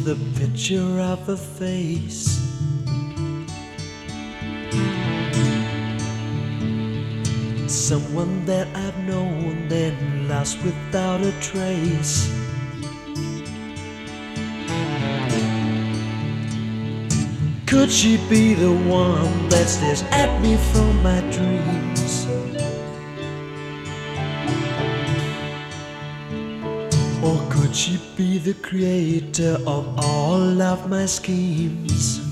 just the picture of a face. Someone that I've known, then lost without a trace. Could she be the one that stares at me from my dreams? Or could she be the creator of all of my schemes?